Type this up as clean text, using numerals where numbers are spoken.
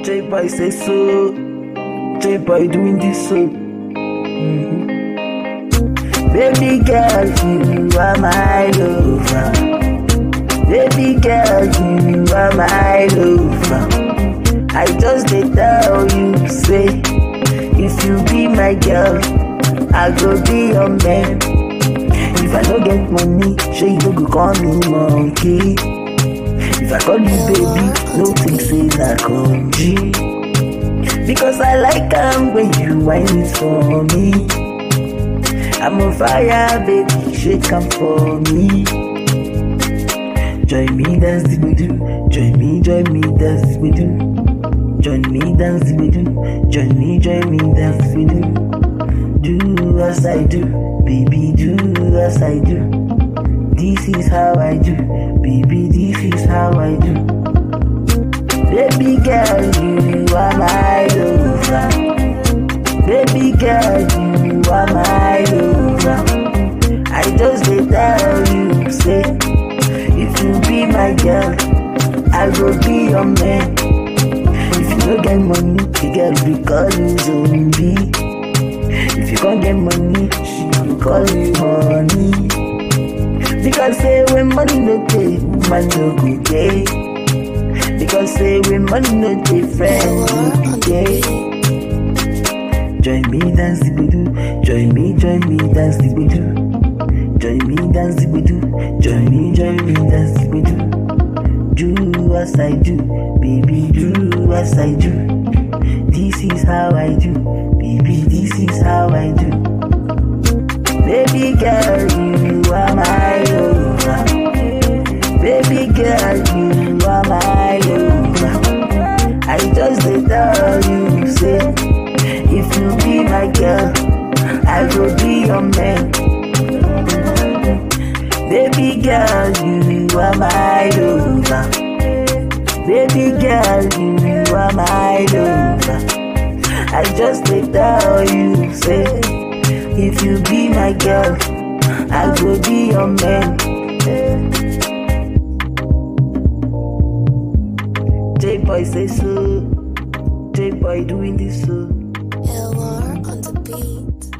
J-Boy say so. J-Boy doing this so. Baby girl, you are my lover. Baby girl, you are my lover. I just dey tell you, say, if you be my girl, I go be your man. If I don't get money, sure you go call me monkey. If I call you baby, no think say that come G. Because I like when you whine it for me. I'm on fire, baby, shake 'em for me. Join me, dance the do. Join me, dance the do. Join me, dance the do. Join me, dance the do. Do as I do, baby, do as I do. This is how I do, baby, this is how I do. Baby girl, you are my lover. Baby girl, you are my lover. I just dey tell you, say, if you be my girl, I will be your man. If you don't get money, the girl will call you zombie. If you can't get money, she will call you honey. Because say when money no pay, man no go pay. Because say when money no pay, friend no be gay. Join me, dance the do. Join me, dance the do. Join me, dance the do. Join me, dance the do. Do as I do, baby, do as I do. This is how I do, baby, this is how I do. Baby girl, you are my lover. Baby girl, you are my lover. I just dey tell you, say, if you be my girl, I will be your man. Baby girl, you are my lover. Baby girl, you are my lover. I just dey tell you, say, if you be my girl, I will be your man. J-Boy say so. J-Boy doing this so. LR on the beat.